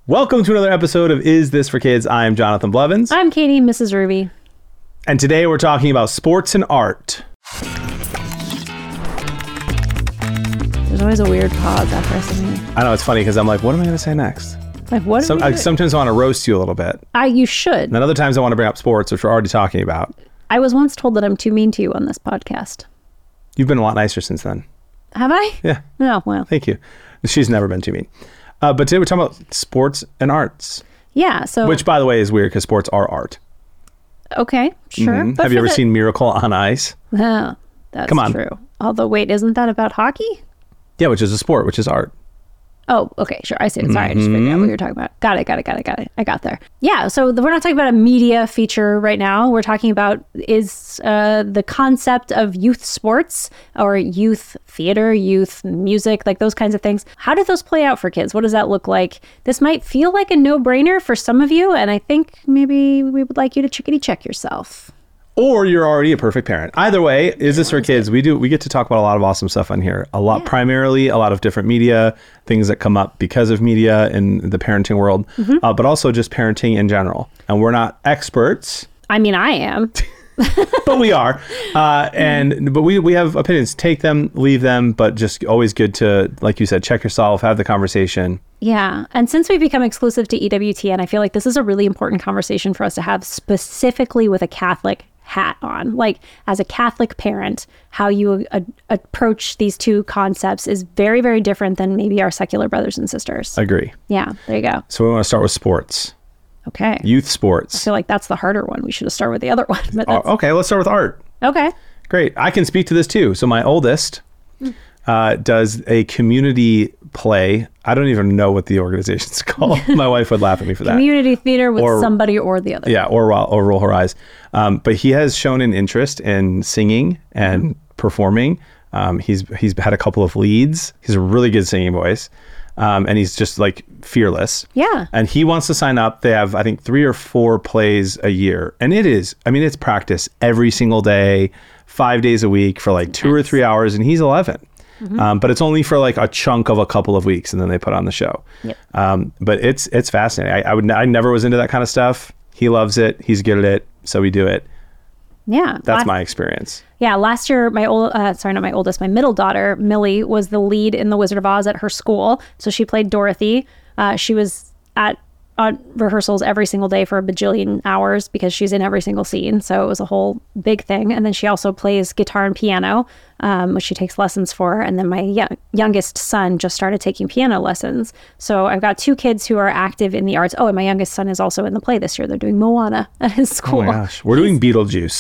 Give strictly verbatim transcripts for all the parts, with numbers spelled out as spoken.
Welcome to another episode of Is This for Kids? I'm Jonathan Blevins. I'm Katie, Missus Ruby. And today we're talking about sports and art. There's always a weird pause after I say something. I know, it's funny because I'm like, what am I going to say next? Like, what? Some, I, sometimes I want to roast you a little bit. I, you should. And then other times I want to bring up sports, which we're already talking about. I was once told that I'm too mean to you on this podcast. You've been a lot nicer since then. Have I? Yeah. No, well. Thank you. She's never been too mean. Uh, but today we're talking about sports and arts. Yeah, so... Which, by the way, is weird because sports are art. Okay, sure. Mm-hmm. But Have you ever the... seen Miracle on Ice? No, that's Come on. true. Although, wait, isn't that about hockey? Yeah, which is a sport, which is art. Oh, okay, sure. I see it. Sorry, I just figured out what you were talking about. Got it, got it, got it, got it. I got there. Yeah, so the, we're not talking about a media feature right now. We're talking about is uh, the concept of youth sports or youth theater, youth music, like those kinds of things. How do those play out for kids? What does that look like? This might feel like a no-brainer for some of you, and I think maybe we would like you to chickadee check yourself. Or you're already a perfect parent. Either way, Is This for Kids? We do we get to talk about a lot of awesome stuff on here. A lot, Yeah. primarily a lot of different media, things that come up because of media in the parenting world, Mm-hmm. uh, but also just parenting in general. And we're not experts, I mean, I am. but we are. Uh, and but we we have opinions. Take them, leave them, but just always good to, like you said, check yourself, have the conversation. Yeah. And since we've become exclusive to E W T N, I feel like this is a really important conversation for us to have specifically with a Catholic hat on. Like, as a Catholic parent, how you a- approach these two concepts is very, very different than maybe our secular brothers and sisters. Agree. Yeah, there you go. So we want to start with sports, Okay. youth I sports. feel like that's the harder one. We should have started with the other one. But Oh, that's, okay, let's start with art. okay. Great. I can speak to this too. So my oldest uh, does a community play. I don't even know what the organization's called. My wife would laugh at me for that. Community theater with Or- somebody or the other. Yeah, or Ro- or Roll Her Eyes. Um, but he has shown an interest in singing and performing. Um, he's he's had a couple of leads. He's a really good singing voice. Um, and he's just like fearless. Yeah. And he wants to sign up. They have, I think, three or four plays a year. And it is, I mean, it's practice every single day, five days a week for like two or three hours. And he's eleven. Mm-hmm. Um, but it's only for like a chunk of a couple of weeks, and then they put on the show. Yep. Um, but it's it's fascinating. I, I would I never was into that kind of stuff. He loves it. He's good at it. So we do it. Yeah. That's Last- my experience. Yeah, last year, my old, uh, sorry, not my oldest, my middle daughter, Millie, was the lead in The Wizard of Oz at her school. So she played Dorothy. Uh, she was at uh, rehearsals every single day for a bajillion hours because she's in every single scene. So it was a whole big thing. And then she also plays guitar and piano, um, which she takes lessons for. And then my young, youngest son just started taking piano lessons. So I've got two kids who are active in the arts. Oh, and my youngest son is also in the play this year. They're doing Moana at his school. Oh my gosh. We're doing Beetlejuice.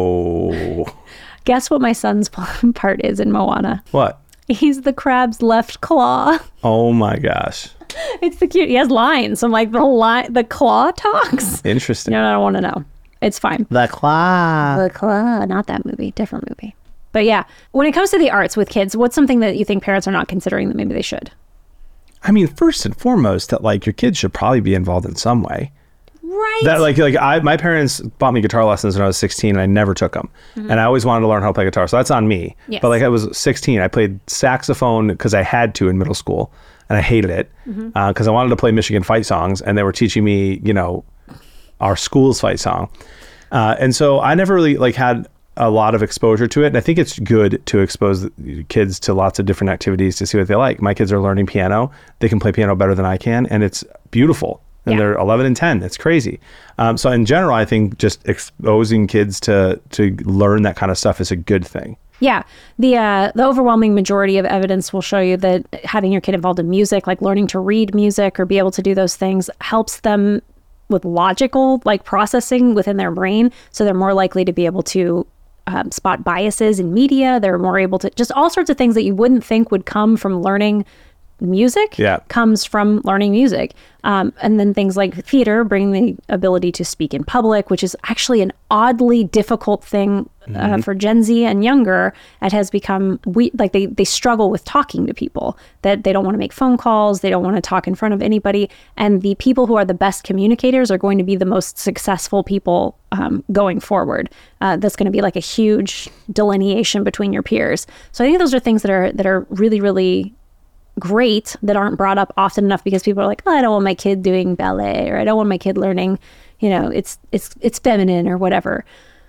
So Guess what my son's part is in Moana? what? He's the crab's left claw. Oh my gosh. It's the cute. He has lines. I'm like, the line, the claw talks. Interesting. No, no, I don't want to know. It's fine. The claw. The claw, not that movie, different movie. But yeah, when it comes to the arts with kids, what's something that you think parents are not considering that maybe they should? I mean, first and foremost, that like your kids should probably be involved in some way. Right. That like like I my parents bought me guitar lessons when I was sixteen, and I never took them. Mm-hmm. And I always wanted to learn how to play guitar, so that's on me. Yes. But like I was sixteen, I played saxophone because I had to in middle school, and I hated it because Mm-hmm. uh, I wanted to play Michigan fight songs, and they were teaching me, you know, our school's fight song. Uh, and so I never really like had a lot of exposure to it. And I think it's good to expose the kids to lots of different activities to see what they like. My kids are learning piano. They can play piano better than I can, and it's beautiful. And Yeah. they're eleven and ten. It's crazy. Um, so in general, I think just exposing kids to to learn that kind of stuff is a good thing. Yeah, the uh, the overwhelming majority of evidence will show you that having your kid involved in music, like learning to read music or be able to do those things, helps them with logical like processing within their brain. So they're more likely to be able to um, spot biases in media. They're more able to just all sorts of things that you wouldn't think would come from learning music Yeah. comes from learning music. Um, and then things like theater bring the ability to speak in public, which is actually an oddly difficult thing uh, for Gen Z and younger. It has become, we like they, they struggle with talking to people, that they don't want to make phone calls. They don't want to talk in front of anybody. And the people who are the best communicators are going to be the most successful people um, going forward. Uh, that's going to be like a huge delineation between your peers. So I think those are things that are, that are really, really great that aren't brought up often enough because people are like, oh, I don't want my kid doing ballet, or I don't want my kid learning, you know, it's it's it's feminine or whatever.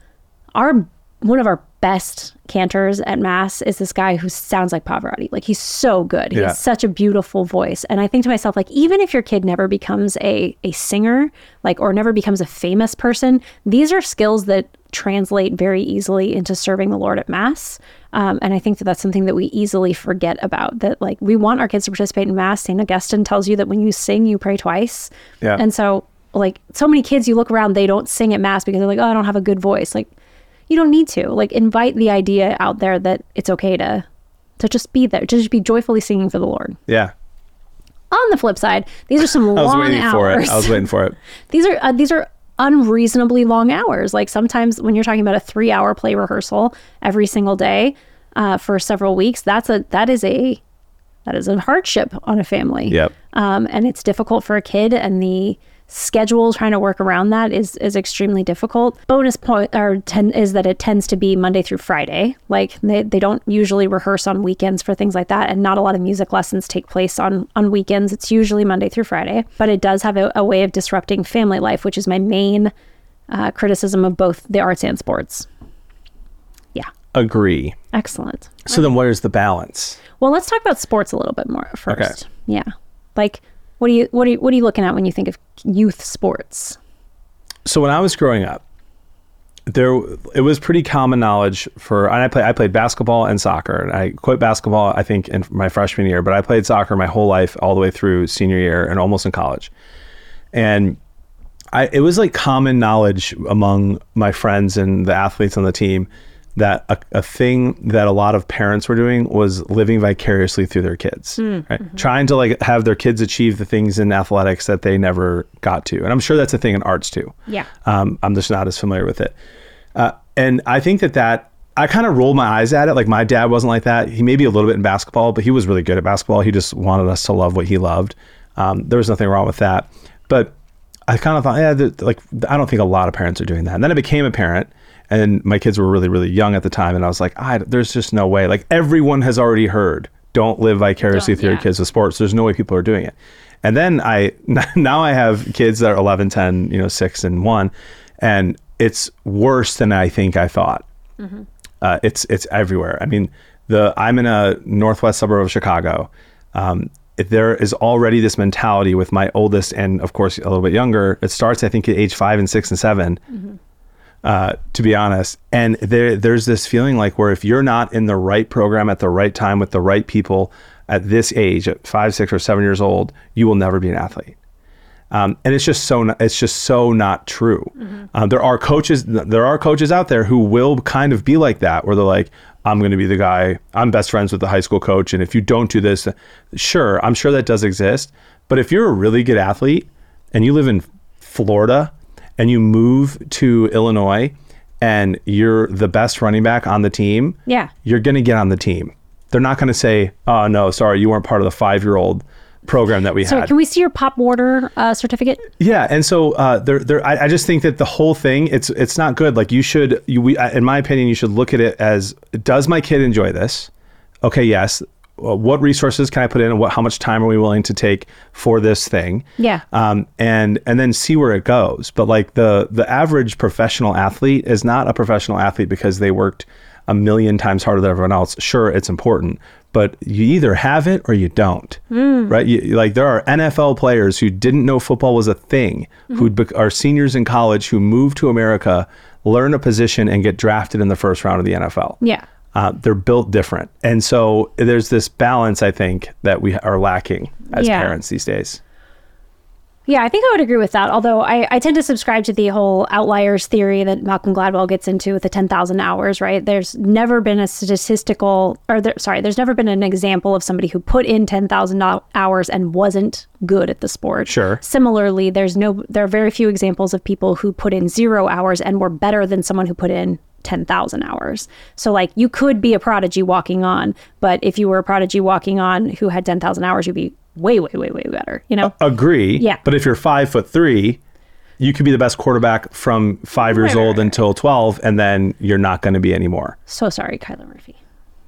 Our one of our best cantors at Mass is this guy who sounds like Pavarotti. Like, he's so good. He Yeah. has such a beautiful voice. And I think to myself, like, even if your kid never becomes a a singer, like, or never becomes a famous person, these are skills that translate very easily into serving the Lord at Mass. Um, and I think that that's something that we easily forget about, that like we want our kids to participate in Mass. Saint Augustine tells you that when you sing, you pray twice. Yeah. And so like so many kids, you look around, they don't sing at Mass because they're like, oh, I don't have a good voice. Like, you don't need to. Like, invite the idea out there that it's okay to to just be there, to just be joyfully singing for the Lord. Yeah. On the flip side, these are some I was long waiting hours. for it. I was waiting for it. These are uh, these are unreasonably long hours. Like, sometimes when you're talking about a three-hour play rehearsal every single day uh, for several weeks, that's a that is a that is a hardship on a family. Yep. Um, and it's difficult for a kid, and the schedule trying to work around that is is extremely difficult. Bonus point or ten is that it tends to be Monday through Friday. Like, they, they don't usually rehearse on weekends for things like that, and not a lot of music lessons take place on on weekends. It's usually Monday through Friday, but it does have a, a way of disrupting family life, which is my main uh, criticism of both the arts and sports. Yeah. Agree. Excellent. So then where's the balance? Well, let's talk about sports a little bit more first. Okay. Yeah. Like, what do you what are you what are you looking at when you think of youth sports? So when I was growing up, there it was pretty common knowledge for, and I play I played basketball and soccer. And I quit basketball, I think, in my freshman year, but I played soccer my whole life, all the way through senior year and almost in college. And I it was like common knowledge among my friends and the athletes on the team that a, a thing that a lot of parents were doing was living vicariously through their kids, Mm, right? mhm. Trying to like have their kids achieve the things in athletics that they never got to. And I'm sure that's a thing in arts too. Yeah. Um, I'm just not as familiar with it. Uh, and I think that that, I kind of rolled my eyes at it. Like, my dad wasn't like that. He may be a little bit in basketball, but he was really good at basketball. He just wanted us to love what he loved. Um, there was nothing wrong with that. But I kind of thought, yeah, th- like, I don't think a lot of parents are doing that. And then I became a parent, and my kids were really, really young at the time. And I was like, I, there's just no way. Like, everyone has already heard, don't live vicariously Don't, through yeah. your kids with sports. There's no way people are doing it. And then I, now I have kids that are eleven, ten, you know, six and one, and it's worse than I think I thought. Mm-hmm. Uh, it's, it's everywhere. I mean, the, I'm in a northwest suburb of Chicago. Um, if there is already this mentality with my oldest, and of course a little bit younger, it starts, I think, at age five and six and seven. Mm-hmm. Uh, to be honest. And there, there's this feeling like where if you're not in the right program at the right time with the right people at this age, at five, six, or seven years old, you will never be an athlete. Um, and it's just so, not, it's just so not true. Mm-hmm. Um, there are coaches, there are coaches out there who will kind of be like that, where they're like, I'm going to be the guy, I'm best friends with the high school coach, and if you don't do this, sure, I'm sure that does exist. But if you're a really good athlete and you live in Florida and you move to Illinois and you're the best running back on the team, Yeah. you're going to get on the team. They're not going to say, oh, no, sorry, you weren't part of the five-year-old program that we So had. can we see your Pop Warner uh, certificate? Yeah, and so uh, there, there. I, I just think that the whole thing, it's it's not good. Like, you should, you, we, in my opinion, you should look at it as, does my kid enjoy this? Okay, yes. Uh, what resources can I put in, and what, how much time are we willing to take for this thing? Yeah. Um, and and then see where it goes. But like the the average professional athlete is not a professional athlete because they worked a million times harder than everyone else. Sure, it's important, but you either have it or you don't, Mm. right? You, like, there are N F L players who didn't know football was a thing, Mm-hmm. who bec- are seniors in college who move to America, learn a position, and get drafted in the first round of the N F L. Yeah. Uh, they're built different. And so there's this balance, I think, that we are lacking as Yeah. parents these days. Yeah, I think I would agree with that. Although I, I tend to subscribe to the whole outliers theory that Malcolm Gladwell gets into with the ten thousand hours, right? There's never been a statistical, or there, sorry, there's never been an example of somebody who put in ten thousand hours and wasn't good at the sport. Sure. Similarly, there's no, there are very few examples of people who put in zero hours and were better than someone who put in ten thousand hours. So like, you could be a prodigy walking on, but if you were a prodigy walking on who had ten thousand hours, you'd be way, way, way, way better, you know? Agree. Yeah. But if you're five foot three, you could be the best quarterback from five years Right, right, old right. until twelve, and then you're not going to be anymore. So sorry, Kyler Murphy.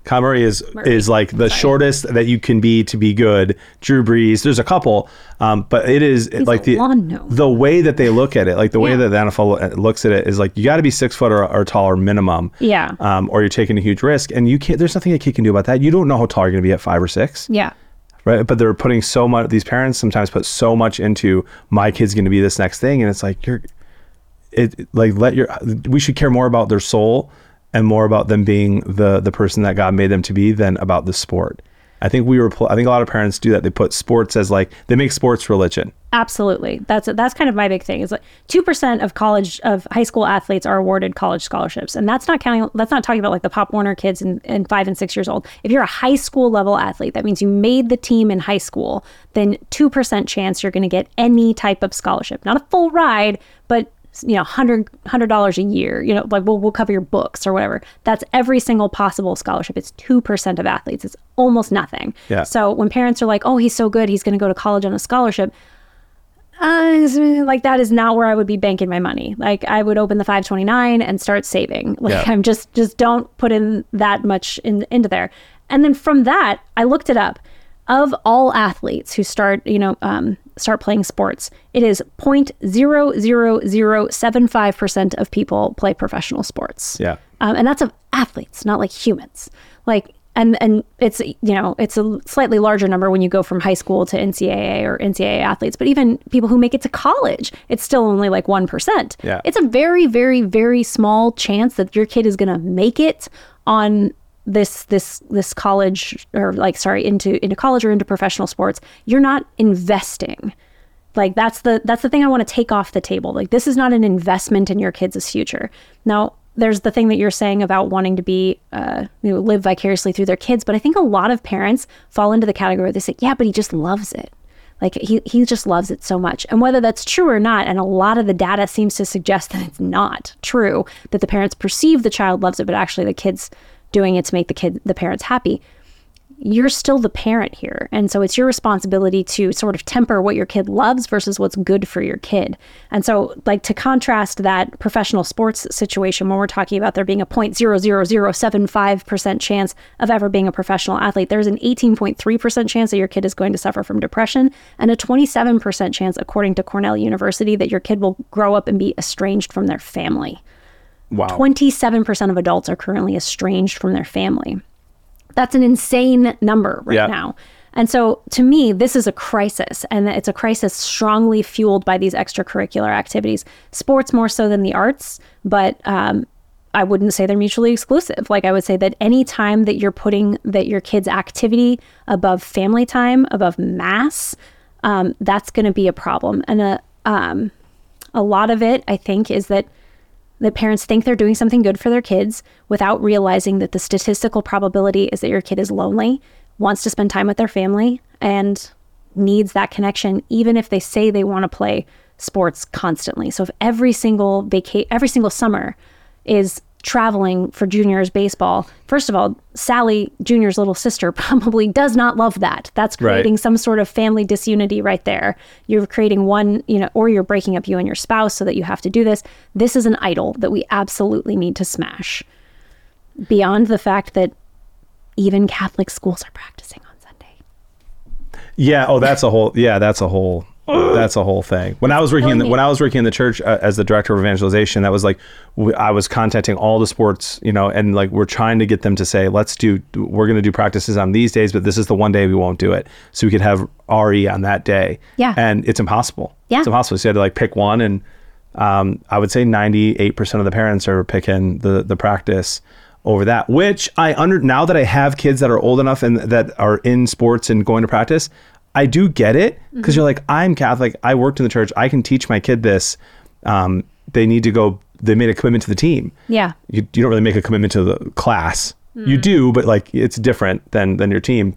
Kyle Murray is Murray. is like the Sorry. shortest that you can be to be good. Drew Brees, there's a couple, um, but it is He's like a the lawn gnome. the way that they look at it, like the way Yeah. that the N F L looks at it is like you got to be six foot or, or taller minimum. Yeah. Um, or you're taking a huge risk, and you can't. There's nothing a kid can do about that. You don't know how tall you're going to be at five or six. Yeah. Right. But they're putting so much. These parents sometimes put so much into my kid's going to be this next thing, and it's like you're. It like let your. We should care more about their soul and more about them being the the person that God made them to be than about the sport. I think we were. I think a lot of parents do that. They put sports as like they make sports religion. Absolutely. That's that's kind of my big thing. Is like two percent of college of high school athletes are awarded college scholarships, and that's not counting. That's not talking about like the Pop Warner kids and, and five and six years old. If you're a high school level athlete, that means you made the team in high school. Then two percent chance you're going to get any type of scholarship, not a full ride, but you know, hundred hundred dollars a year. You know, like we'll we'll cover your books or whatever. That's every single possible scholarship. It's two percent of athletes. It's almost nothing. Yeah. So when parents are like, "Oh, he's so good, he's going to go to college on a scholarship," Uh, like that is not where I would be banking my money. Like I would open the five twenty-nine and start saving. Like Yeah. I'm just, just don't put in that much in, into there. And then from that, I looked it up. Of all athletes who start, you know, um, start playing sports, it is zero point zero zero zero seven five percent of people play professional sports. Yeah. Um, and that's of athletes, not like humans. Like, and and it's, you know, it's a slightly larger number when you go from high school to N C double A or N C double A athletes, but even people who make it to college, it's still only like one percent. Yeah. It's a very, very, very small chance that your kid is going to make it on this this this college or like sorry into into college or into professional sports. You're not investing. Like that's the that's the thing I want to take off the table. Like this is not an investment in your kids' future. Now there's the thing that you're saying about wanting to be uh you know live vicariously through their kids, but I think a lot of parents fall into the category where they say, yeah, but he just loves it. Like he he just loves it so much. And whether that's true or not, and a lot of the data seems to suggest that it's not true, that the parents perceive the child loves it, but actually the kid's doing it to make the kid, the parents happy. You're still the parent here. And so it's your responsibility to sort of temper what your kid loves versus what's good for your kid. And so like to contrast that professional sports situation when we're talking about there being a zero point zero zero zero seven five percent chance of ever being a professional athlete, there's an eighteen point three percent chance that your kid is going to suffer from depression and a twenty-seven percent chance, according to Cornell University, that your kid will grow up and be estranged from their family. Wow. twenty-seven percent of adults are currently estranged from their family. That's an insane number right Yeah. now. And so to me, this is a crisis, and it's a crisis strongly fueled by these extracurricular activities, sports more so than the arts, but um, I wouldn't say they're mutually exclusive. Like I would say that any time that you're putting that your kid's activity above family time, above mass, um, that's going to be a problem. And a, um, a lot of it, I think, is that the parents think they're doing something good for their kids without realizing that the statistical probability is that your kid is lonely, wants to spend time with their family, and needs that connection, even if they say they want to play sports constantly. So if every single vaca- every single summer is traveling for juniors baseball, first of all, Sally, Junior's little sister, probably does not love that. That's creating Right. some sort of family disunity right there. You're creating one, you know, or you're breaking up you and your spouse so that you have to do this. This is an idol that we absolutely need to smash. Beyond the fact that even Catholic schools are practicing on Sunday. Yeah. Oh, that's a whole. Yeah, that's a whole. That's a whole thing. When I was working in the, when I was working in the church uh, as the director of evangelization, that was like w- I was contacting all the sports, you know, and like we're trying to get them to say, let's do. We're going to do practices on these days, but this is the one day we won't do it, so we could have R E on that day. Yeah. And it's impossible. Yeah. It's impossible. So you had to like pick one, and um, I would say ninety-eight percent of the parents are picking the the practice over that, which I under now that I have kids that are old enough and that are in sports and going to practice, I do get it, because mm-hmm. you're like, I'm Catholic, I worked in the church, I can teach my kid this. Um, they need to go, they made a commitment to the team. Yeah. You, you don't really make a commitment to the class. Mm. You do, but like it's different than than your team.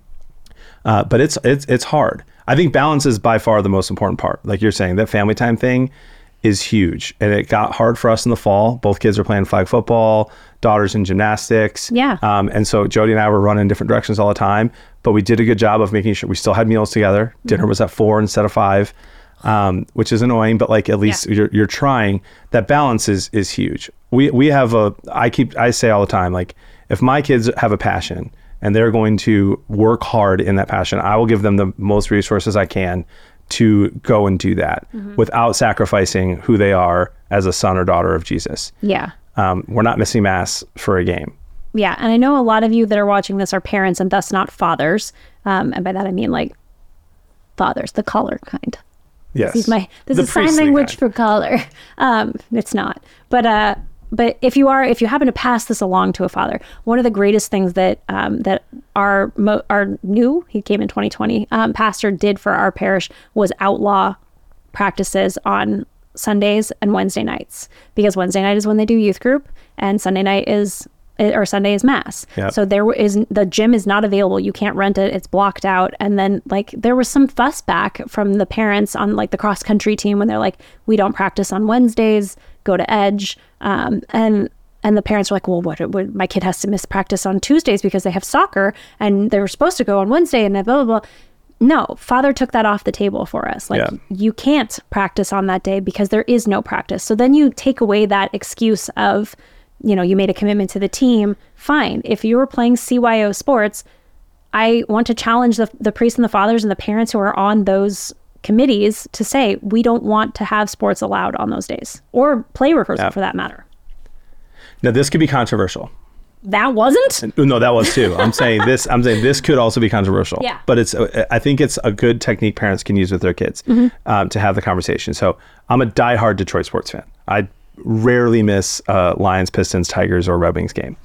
Uh, but it's it's it's hard. I think balance is by far the most important part. Like you're saying, that family time thing is huge. And it got hard for us in the fall. Both kids are playing flag football, daughters in gymnastics. Yeah. Um, and so Jody and I were running different directions all the time, but we did a good job of making sure we still had meals together. Mm-hmm. Dinner was at four instead of five, um, which is annoying, but like at least yeah. you're you're trying. That balance is is huge. We we have a, I keep, I say all the time, like if my kids have a passion and they're going to work hard in that passion, I will give them the most resources I can to go and do that mm-hmm. without sacrificing who they are as a son or daughter of Jesus. Yeah. Um, we're not missing mass for a game. Yeah. And I know a lot of you that are watching this are parents and thus not fathers. Um, and by that, I mean like fathers, the collar kind. Yes. This is my, this the is sign language kind. for collar. Um, it's not, but, uh, But if you are, if you happen to pass this along to a father, one of the greatest things that um, that our mo- our new, he came in twenty twenty, um, pastor did for our parish was outlaw practices on Sundays and Wednesday nights, because Wednesday night is when they do youth group and Sunday night is, or Sunday is mass. Yep. So there is, the gym is not available. You can't rent it. It's blocked out. And then like there was some fuss back from the parents on like the cross country team when they're like, we don't practice on Wednesdays, go to Edge. Um, and and the parents were like, well, what, what? My kid has to miss practice on Tuesdays because they have soccer and they were supposed to go on Wednesday and blah, blah, blah. No, Father took that off the table for us. Like, yeah. you can't practice on that day because there is no practice. So then you take away that excuse of, you know, you made a commitment to the team. Fine. If you were playing C Y O sports, I want to challenge the, the priests and the fathers and the parents who are on those committees to say, we don't want to have sports allowed on those days, or play rehearsal yeah. for that matter. Now, this could be controversial. That wasn't? No, that was too. I'm saying this. I'm saying this could also be controversial. Yeah. But it's. I think it's a good technique parents can use with their kids mm-hmm. um, to have the conversation. So I'm a diehard Detroit sports fan. I rarely miss uh, Lions, Pistons, Tigers, or Red Wings game,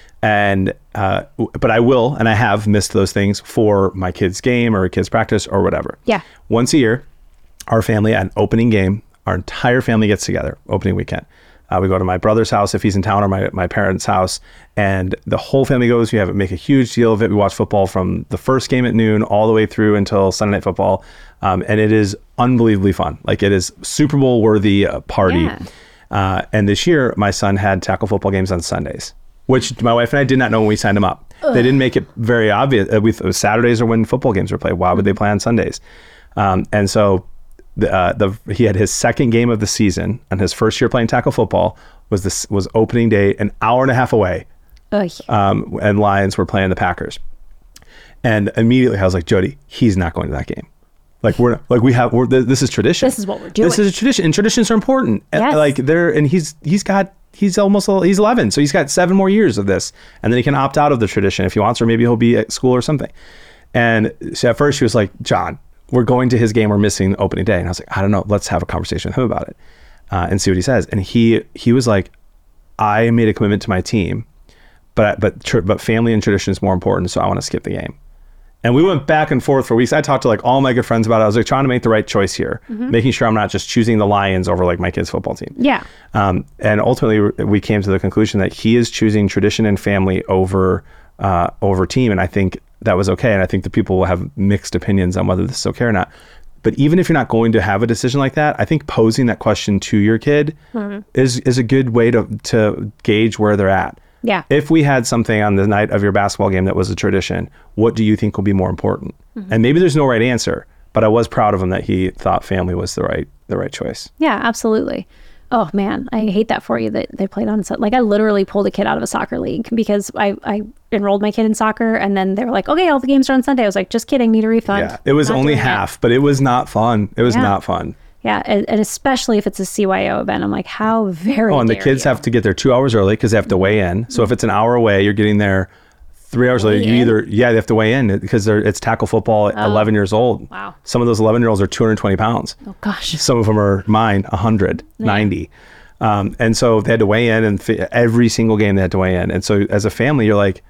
and uh, but I will, and I have missed those things for my kids' game or kids' practice or whatever. Yeah. Once a year, our family at an opening game, our entire family gets together opening weekend. Uh, we go to my brother's house if he's in town, or my, my parents' house, and the whole family goes. We have make a huge deal of it. We watch football from the first game at noon all the way through until Sunday Night Football, um, and it is unbelievably fun. Like, it is Super Bowl worthy uh, party. Yeah. Uh, and this year, my son had tackle football games on Sundays, which my wife and I did not know when we signed him up. Ugh. They didn't make it very obvious. Uh, we, Saturdays are when football games were played. Why would they play on Sundays? Um, and so the, uh, the he had his second game of the season, and his first year playing tackle football was this was opening day, an hour and a half away. Um, and Lions were playing the Packers. And immediately I was like, Jody, he's not going to that game. Like we're like we have we're, this is tradition. This is what we're doing. This is a tradition, and traditions are important. Yes. And like they're and he's he's got he's almost he's eleven, so he's got seven more years of this, and then he can opt out of the tradition if he wants, or maybe he'll be at school or something. And so at first she was like, John, we're going to his game, we're missing opening day, and I was like, I don't know, let's have a conversation with him about it uh, and see what he says. And he he was like, I made a commitment to my team, but but tr- but family and tradition is more important, so I want to skip the game. And we went back and forth for weeks. I talked to like all my good friends about it. I was like trying to make the right choice here, mm-hmm. making sure I'm not just choosing the Lions over like my kids' football team. Yeah. Um, and ultimately, we came to the conclusion that he is choosing tradition and family over uh, over team. And I think that was okay. And I think the people will have mixed opinions on whether this is okay or not. But even if you're not going to have a decision like that, I think posing that question to your kid mm-hmm. is is a good way to to gauge where they're at. Yeah. If we had something on the night of your basketball game that was a tradition, what do you think will be more important? Mm-hmm. And maybe there's no right answer, but I was proud of him that he thought family was the right the right choice. Yeah, absolutely. Oh man, I hate that for you that they played on. Like I literally pulled a kid out of a soccer league because I, I enrolled my kid in soccer, and then they were like, okay, all the games are on Sunday. I was like, just kidding, need a refund. Yeah, it was Not only half, it. but it was not fun. It was yeah. not fun. Yeah, and, and especially if it's a C Y O event, I'm like, how very Oh, and the dare kids you. have to get there two hours early because they have to weigh in. So if it's an hour away, you're getting there three hours Weigh later. You in? either, yeah, they have to weigh in because they're, it's tackle football at Oh. eleven years old. Wow. Some of those eleven year olds are two hundred twenty pounds. Oh gosh. Some of them are mine, one hundred, Yeah. ninety. Um, and so they had to weigh in, and fi- every single game they had to weigh in. And so as a family, you're like,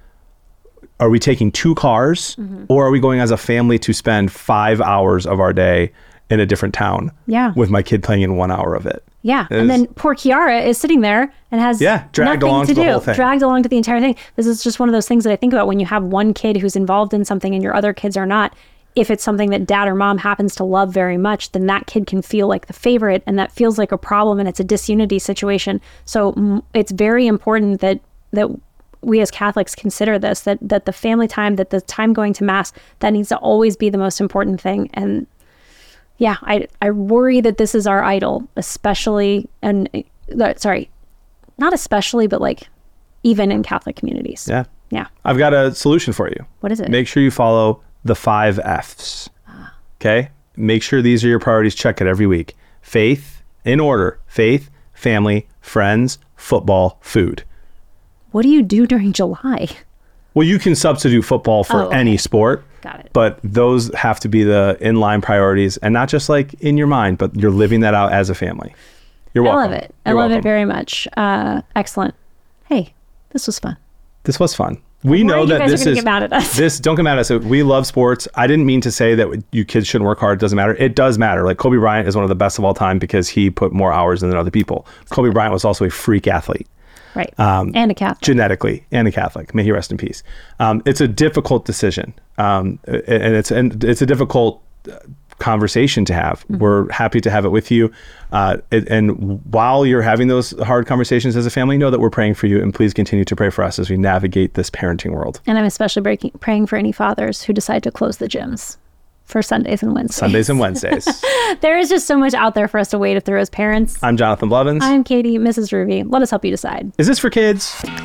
are we taking two cars mm-hmm. or are we going as a family to spend five hours of our day in a different town Yeah. with my kid playing in one hour of it? Yeah. It and is- then poor Kiara is sitting there and has Yeah, dragged nothing along to to the do. whole thing. Dragged along to the entire thing. This is just one of those things that I think about when you have one kid who's involved in something and your other kids are not. If it's something that dad or mom happens to love very much, then that kid can feel like the favorite, and that feels like a problem, and it's a disunity situation. So mm, it's very important that that we as Catholics consider this, that that the family time, that the time going to mass, that needs to always be the most important thing. And yeah, I I worry that this is our idol, especially, and uh, sorry, not especially, but like even in Catholic communities. Yeah. Yeah. I've got a solution for you. What is it? Make sure you follow the five F's. Okay? Make sure these are your priorities. Check it every week. Faith, in order. Faith, family, friends, football, food. What do you do during July? Well, you can substitute football for Oh, okay. any sport. Got it. But those have to be the inline priorities, and not just like in your mind, but you're living that out as a family. You're welcome. I love it. I You're love welcome. it very much. Uh, excellent. Hey, this was fun. This was fun. We know you that guys this are gonna is get mad at us. this. Don't get mad at us. We love sports. I didn't mean to say that you kids shouldn't work hard. It doesn't matter. It does matter. Like Kobe Bryant is one of the best of all time because he put more hours than other people. Kobe Bryant was also a freak athlete. Right. Um, and a Catholic. Genetically, and a Catholic. May he rest in peace. Um, it's a difficult decision, um, and it's and it's a difficult conversation to have. Mm-hmm. We're happy to have it with you. Uh, it, and while you're having those hard conversations as a family, know that we're praying for you, and please continue to pray for us as we navigate this parenting world. And I'm especially breaking, praying for any fathers who decide to close the gyms for Sundays and Wednesdays. Sundays and Wednesdays. There is just so much out there for us to wade through as parents. I'm Jonathan Blevins. I'm Katie, Missus Ruby. Let us help you decide. Is this for kids?